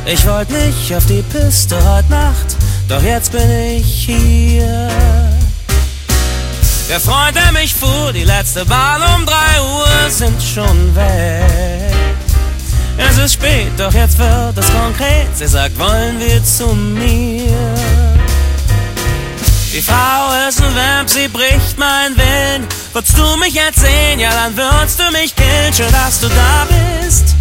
Ich wollte nicht auf die Piste heute Nacht, doch jetzt bin ich hier. Der Freund, der mich fuhr, die letzte Bahn um 3 Uhr, sind schon weg. Es ist spät, doch jetzt wird es konkret. Sie sagt, wollen wir zu mir? Die Frau ist ein Vamp, sie bricht meinen Willen. Würdest du mich jetzt sehen, ja dann würdest du mich killen. Schön, dass du da bist.